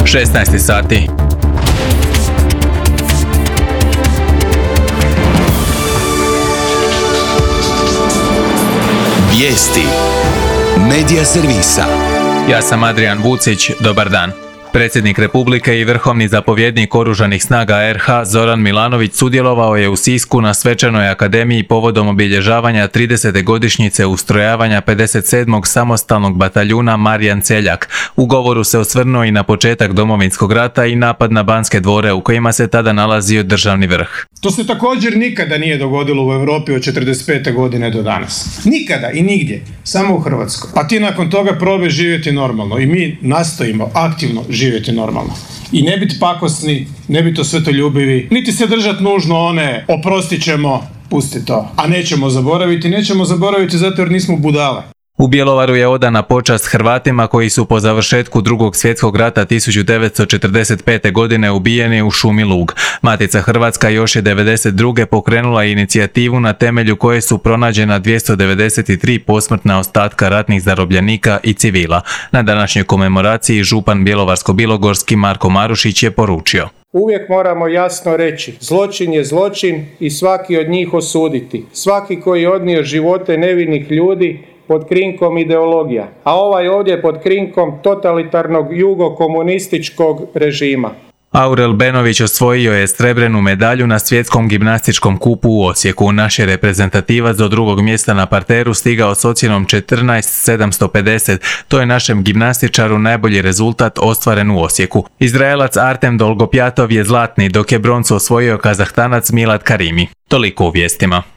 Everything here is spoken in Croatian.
16 sati. Vijesti Medija servisa. Ja sam Adrian Vucić, dobar dan. Predsjednik Republike i vrhovni zapovjednik Oružanih snaga RH Zoran Milanović sudjelovao je u Sisku na svečanoj akademiji povodom obilježavanja 30. godišnjice ustrojavanja 57. samostalnog bataljuna Marijan Celjak. U govoru se osvrnuo i na početak Domovinskog rata i napad na Banske dvore u kojima se tada nalazio državni vrh. To se također nikada nije dogodilo u Europi od 45. godine do danas. Nikada i nigdje, samo u Hrvatskoj. Pa ti nakon toga probe živjeti normalno i mi nastojimo aktivno živjeti normalno. I ne biti pakosni, ne biti osvetoljubivi, niti se držati nužno one oprostit ćemo, pusti to. A nećemo zaboraviti zato jer nismo budale. U Bjelovaru je odana počast Hrvatima koji su po završetku Drugog svjetskog rata 1945. godine ubijeni u šumi Lug. Matica Hrvatska još je 1992. pokrenula inicijativu na temelju koje su pronađena 293 posmrtna ostatka ratnih zarobljenika i civila. Na današnjoj komemoraciji župan Bjelovarsko-bilogorski Marko Marušić je poručio: Uvijek moramo jasno reći, zločin je zločin i svaki od njih osuditi. Svaki koji je odnio živote nevinih ljudi pod krinkom ideologija, a ovaj ovdje pod krinkom totalitarnog jugokomunističkog režima. Aurel Benović osvojio je srebrnu medalju na svjetskom gimnastičkom kupu u Osijeku. Naš je reprezentativac do drugog mjesta na parteru stigao s ocjenom 14.750. To je našem gimnastičaru najbolji rezultat ostvaren u Osijeku. Izraelac Artem Dolgopjatov je zlatni, dok je broncu osvojio Kazahtanac Milad Karimi. Toliko u vijestima.